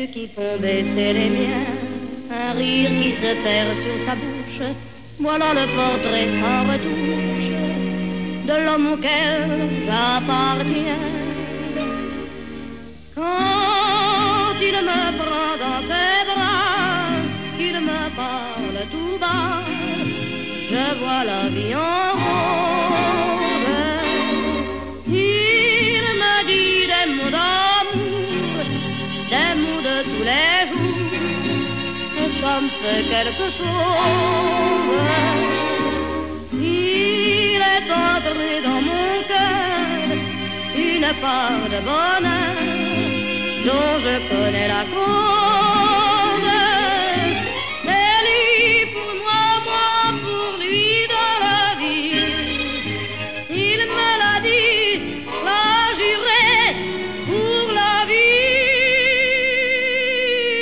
yeux qui font baisser les miens, un rire qui se perd sur sa bouche. Voilà le portrait sans retouche de l'homme auquel j'appartiens. Quand il me prend dans ses bras, qu'il me parle tout bas, je vois la vie en rose. Il me dit des mots d'amour, des mots de tous les jours, et ça me fait quelque chose. Il est entré dans mon cœur une part de bonheur dont je connais la cause. C'est lui pour moi, moi pour lui dans la vie. Il me l'a dit, l'a juré pour la vie.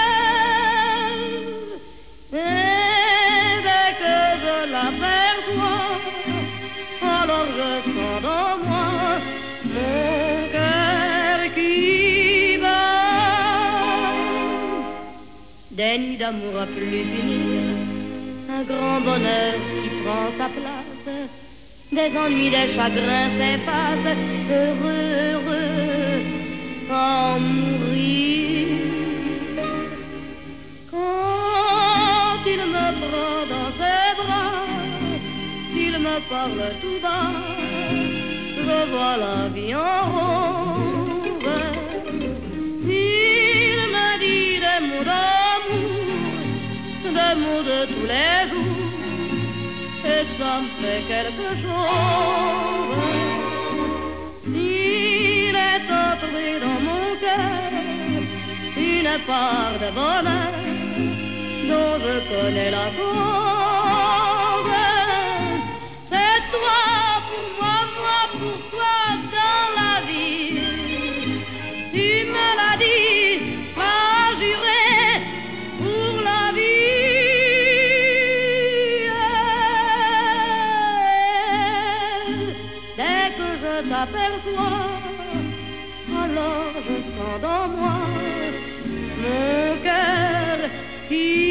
Et dès que je l'aperçois, alors je sens dans moi mon cœur qui bat. Des nuits d'amour à plus finir, un grand bonheur qui prend sa place, des ennuis, des chagrins s'effacent, heureux, heureux, à mourir. Quand il me prend dans ses bras, qu'il me parle tout bas, je vois la vie en rose. Il me dit des mots d'amour, des mots de tous les jours, et ça me fait quelque chose. Il est entré dans mon cœur une part de bonheur dont je connais la cause. C'est toi pour moi, moi pour toi dans la vie. Tu me l'as dit, pas juré pour la vie. Dès que je t'aperçois, alors je sens dans moi mon cœur qui